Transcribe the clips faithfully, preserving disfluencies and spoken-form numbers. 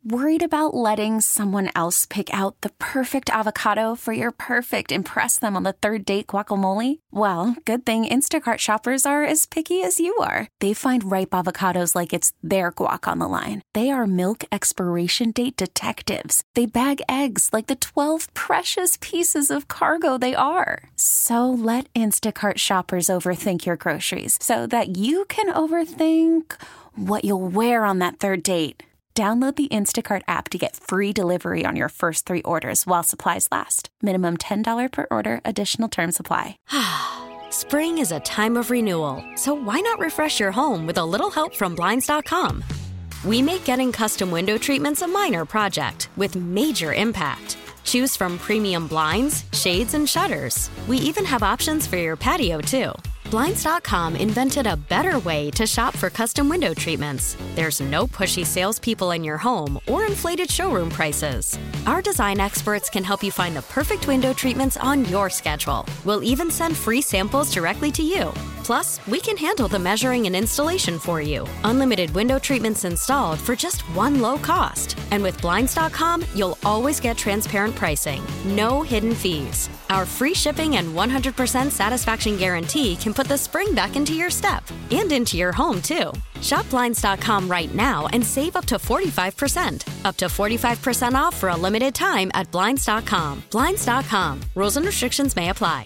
Worried about letting someone else pick out the perfect avocado for your perfect impress them on the third date guacamole? Well, good thing Instacart shoppers are as picky as you are. They find ripe avocados like it's their guac on the line. They are milk expiration date detectives. They bag eggs like the twelve precious pieces of cargo they are. So let Instacart shoppers overthink your groceries so that you can overthink what you'll wear on that third date. Download the Instacart app to get free delivery on your first three orders while supplies last. Minimum ten dollars per order. Additional terms apply. Spring is a time of renewal, so why not refresh your home with a little help from Blinds dot com? We make getting custom window treatments a minor project with major impact. Choose from premium blinds, shades, and shutters. We even have options for your patio, too. Blinds dot com invented a better way to shop for custom window treatments. There's no pushy salespeople in your home or inflated showroom prices. Our design experts can help you find the perfect window treatments on your schedule. We'll even send free samples directly to you. Plus, we can handle the measuring and installation for you. Unlimited window treatments installed for just one low cost. And with Blinds dot com, you'll always get transparent pricing. No hidden fees. Our free shipping and one hundred percent satisfaction guarantee can put the spring back into your step and into your home, too. Shop Blinds dot com right now and save up to forty-five percent. Up to forty-five percent off for a limited time at Blinds dot com. Blinds dot com. Rules and restrictions may apply.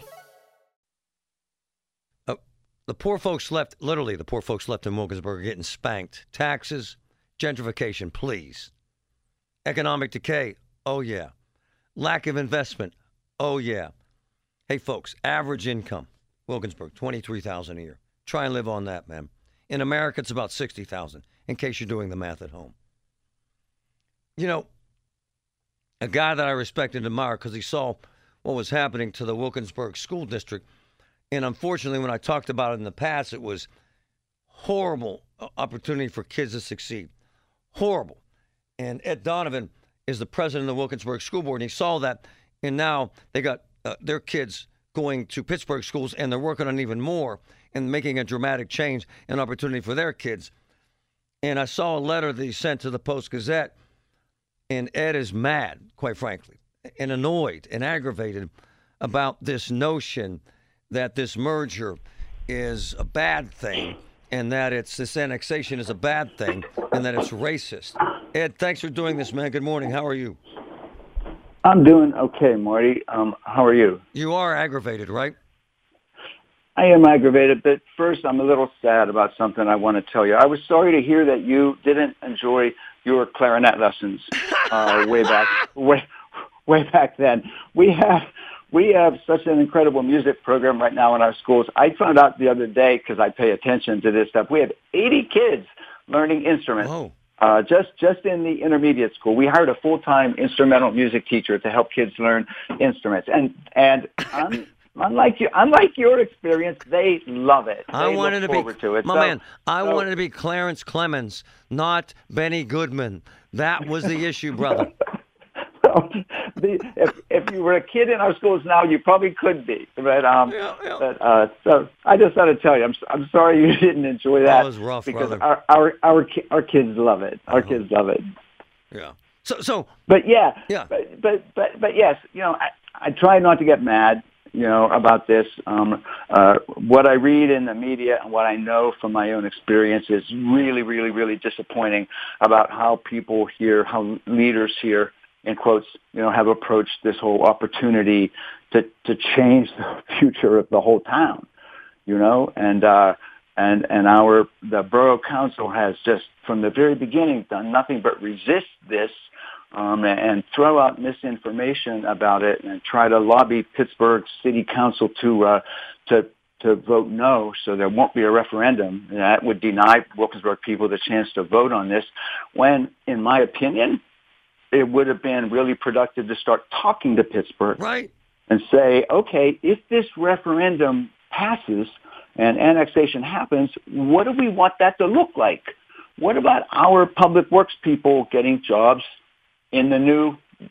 Oh, the poor folks left, literally the poor folks left in Wilkinsburg are getting spanked. Taxes, gentrification, please. Economic decay, oh yeah. Lack of investment, oh yeah. Hey folks, average income, Wilkinsburg, twenty-three thousand dollars a year. Try and live on that, man. In America, it's about sixty thousand dollars, in case you're doing the math at home. You know, a guy that I respect and admire because he saw what was happening to the Wilkinsburg School District, and unfortunately, when I talked about it in the past, it was horrible opportunity for kids to succeed. Horrible. And Ed Donovan is the president of the Wilkinsburg School Board, and he saw that, and now they got uh, their kids going to Pittsburgh schools, and they're working on even more and making a dramatic change and opportunity for their kids. And I saw a letter that he sent to the Post-Gazette, and Ed is mad, quite frankly, and annoyed and aggravated about this notion that this merger is a bad thing and that it's this annexation is a bad thing and that it's racist. Ed, thanks for doing this, man. Good morning. How are you? I'm doing okay, Marty. Um, how are you? You are aggravated, right? I am aggravated, but first I'm a little sad about something I want to tell you. I was sorry to hear that you didn't enjoy your clarinet lessons uh, way back, way, way back then. We have we have such an incredible music program right now in our schools. I found out the other day, because I pay attention to this stuff, we have eighty kids learning instruments. Oh. Uh, just just in the intermediate school. We hired a full-time instrumental music teacher to help kids learn instruments. And and um, unlike you, unlike your experience, they love it. They I wanted look to forward be to it. my so, man. I so, wanted to be Clarence Clemens, not Benny Goodman. That was the issue, brother. Well, the, if if you were a kid in our schools now, you probably could be. But um, Yeah, yeah. but uh, so I just got to tell you, I'm I'm sorry you didn't enjoy that. That was rough, because brother. our our our ki- our kids love it. Our Uh-huh. kids love it. Yeah. So so But yeah, Yeah. But, but but but yes, you know, I, I try not to get mad, you know, about this. Um, uh, what I read in the media and what I know from my own experience is really, really, really disappointing about how people here, how leaders here, in quotes, you know, have approached this whole opportunity to to change the future of the whole town, you know, and uh, and and our the borough council has just from the very beginning done nothing but resist this. Um, and throw out misinformation about it, and try to lobby Pittsburgh City Council to uh, to to vote no, so there won't be a referendum. And that would deny Wilkinsburg people the chance to vote on this. When, in my opinion, it would have been really productive to start talking to Pittsburgh, right. and say, okay, if this referendum passes and annexation happens, what do we want that to look like? What about our public works people getting jobs in the new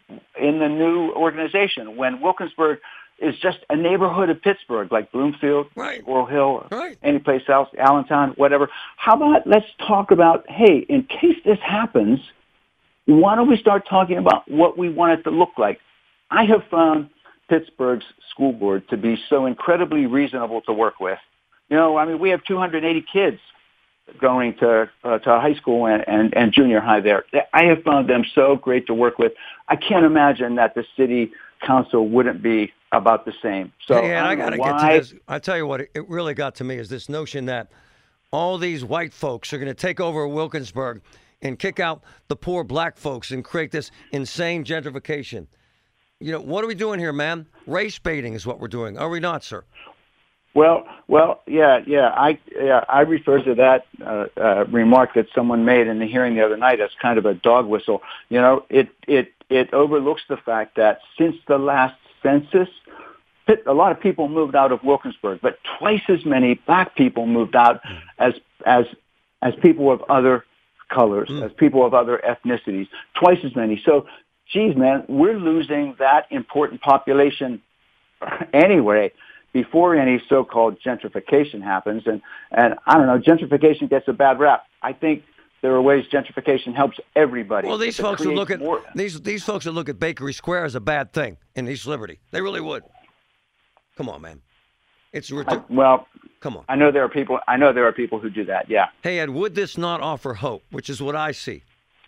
in the new organization when Wilkinsburg is just a neighborhood of Pittsburgh, like Bloomfield, Right. Laurel Hill, or Right. any place else, Allentown, whatever. How about let's talk about, hey, in case this happens, why don't we start talking about what we want it to look like? I have found Pittsburgh's school board to be so incredibly reasonable to work with. You know, I mean, we have two hundred eighty kids going to uh, to high school and, and, and junior high there. I have found them so great to work with. I can't imagine that the city council wouldn't be about the same. So hey, and I, I got to get to this. I tell you what, it really got to me is this notion that all these white folks are going to take over Wilkinsburg and kick out the poor black folks and create this insane gentrification. You know, what are we doing here, man? Race baiting is what we're doing. Are we not, sir? Well, well, yeah, yeah. I yeah, I refer to that uh, uh, remark that someone made in the hearing the other night as kind of a dog whistle. You know, it it it overlooks the fact that since the last census, a lot of people moved out of Wilkinsburg, but twice as many black people moved out as as as people of other colors, mm. as people of other ethnicities. Twice as many. So, geez, man, we're losing that important population anyway, before any so-called gentrification happens. And, and I don't know, gentrification gets a bad rap. I think there are ways gentrification helps everybody. Well, these folks would look at more... these these folks would look at Bakery Square as a bad thing in East Liberty. They really would. Come on, man. It's I, well, come on. I know there are people I know there are people who do that. Yeah. Hey, Ed, would this not offer hope, which is what I see?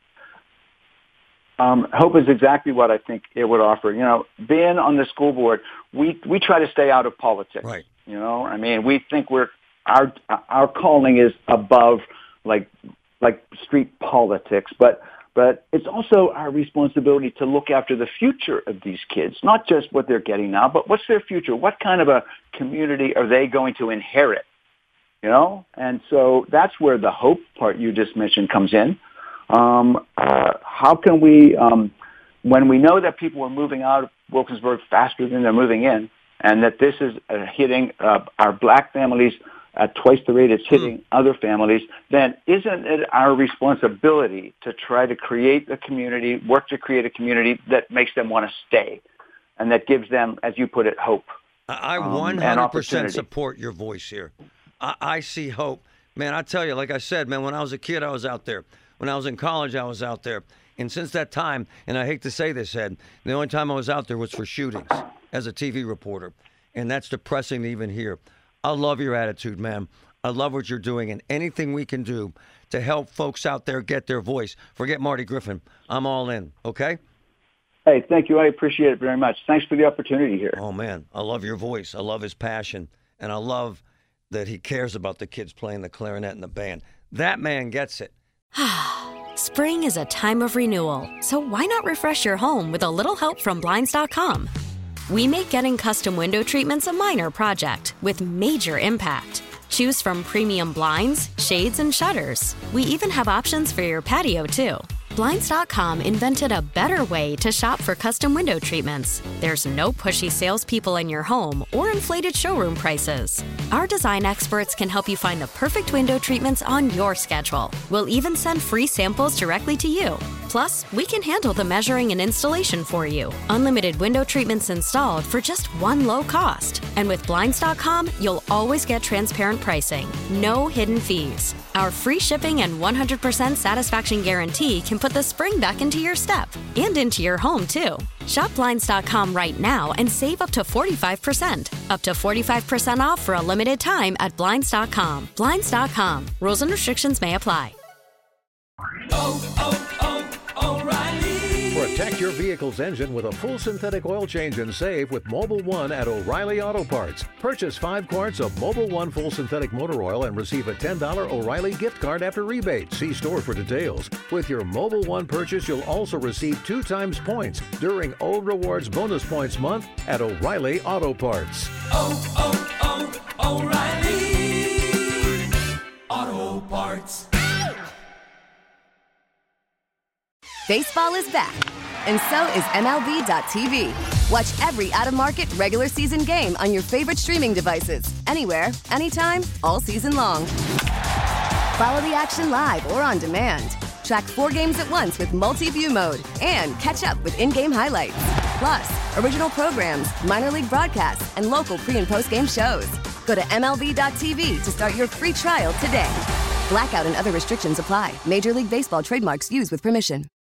Um, hope is exactly what I think it would offer. You know, being on the school board, we we try to stay out of politics. Right. You know, I mean, we think we're our our calling is above like like street politics, but but it's also our responsibility to look after the future of these kids, not just what they're getting now, but what's their future? What kind of a community are they going to inherit? You know, and so that's where the hope part you just mentioned comes in. Um, uh, how can we, um, when we know that people are moving out of Wilkinsburg faster than they're moving in, and that this is uh, hitting uh, our black families at twice the rate it's hitting mm. other families, then isn't it our responsibility to try to create a community, work to create a community that makes them want to stay, and that gives them, as you put it, hope? I one hundred percent support your voice here. I, I see hope. Man, I tell you, like I said, man, when I was a kid, I was out there. When I was in college, I was out there. And since that time, and I hate to say this, Ed, the only time I was out there was for shootings as a T V reporter. And that's depressing to even hear. I love your attitude, man. I love what you're doing. And anything we can do to help folks out there get their voice. Forget Marty Griffin. I'm all in, okay? Hey, thank you. I appreciate it very much. Thanks for the opportunity here. Oh, man. I love your voice. I love his passion. And I love that he cares about the kids playing the clarinet and the band. That man gets it. Spring is a time of renewal, so why not refresh your home with a little help from Blinds dot com? We make getting custom window treatments a minor project with major impact. Choose from premium blinds, shades, and shutters. We even have options for your patio, too. Blinds dot com invented a better way to shop for custom window treatments. There's no pushy salespeople in your home or inflated showroom prices. Our design experts can help you find the perfect window treatments on your schedule. We'll even send free samples directly to you. Plus, we can handle the measuring and installation for you. Unlimited window treatments installed for just one low cost. And with Blinds dot com, you'll always get transparent pricing. No hidden fees. Our free shipping and one hundred percent satisfaction guarantee can put the spring back into your step and into your home, too. Shop Blinds dot com right now and save up to forty-five percent. Up to forty-five percent off for a limited time at Blinds dot com. Blinds dot com. Rules and restrictions may apply. Oh, oh, oh, O'Reilly. Protect your vehicle's engine with a full synthetic oil change and save with Mobil one at O'Reilly Auto Parts. Purchase five quarts of Mobil one full synthetic motor oil and receive a ten dollars O'Reilly gift card after rebate. See store for details. With your Mobil one purchase, you'll also receive two times points during O Rewards Bonus Points Month at O'Reilly Auto Parts. Oh, oh, oh, O'Reilly Auto Parts. Baseball is back, and so is M L B dot T V. Watch every out-of-market regular season game on your favorite streaming devices, anywhere, anytime, all season long. Follow the action live or on demand. Track four games at once with multi-view mode and catch up with in-game highlights. Plus, original programs, minor league broadcasts, and local pre- and post-game shows. Go to M L B dot T V to start your free trial today. Blackout and other restrictions apply. Major League Baseball trademarks used with permission.